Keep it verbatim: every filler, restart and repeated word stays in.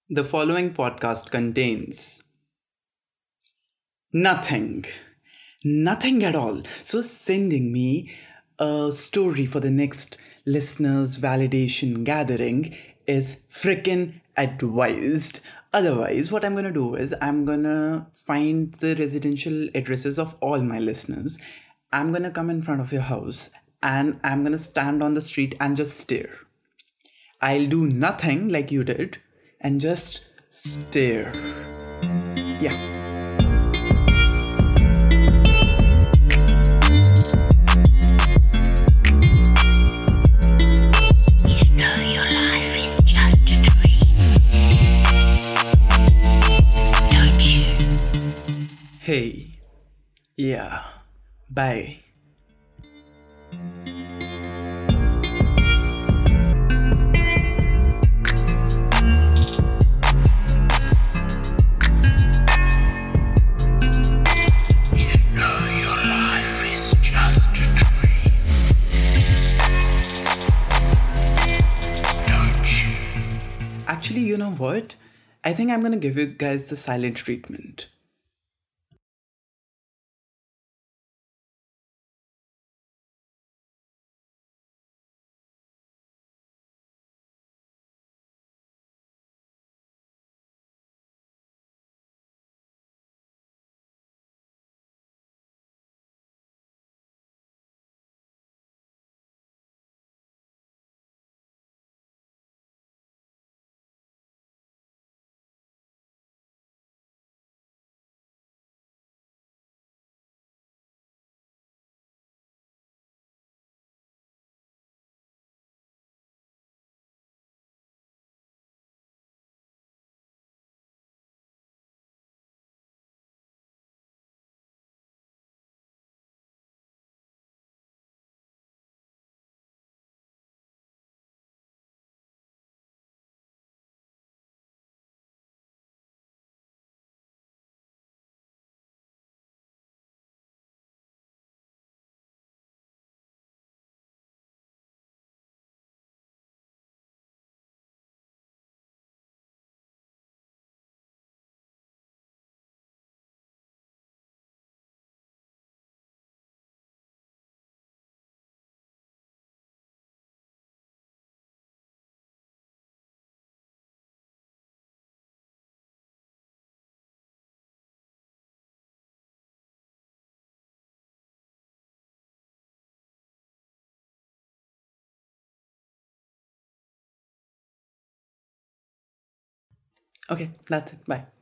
The following podcast contains nothing, nothing at all. So, sending me a story for the next listeners' validation gathering is freaking advised. Otherwise, what I'm gonna do is I'm gonna find the residential addresses of all my listeners. I'm gonna come in front of your house and I'm gonna stand on the street and just stare. I'll do nothing like you did and just stare. Yeah. You know your life is just a dream, don't you? Hey. Yeah. Bye. You know your life is just a dream, don't you? Actually, you know what? I think I'm gonna give you guys the silent treatment. Okay, that's it. Bye.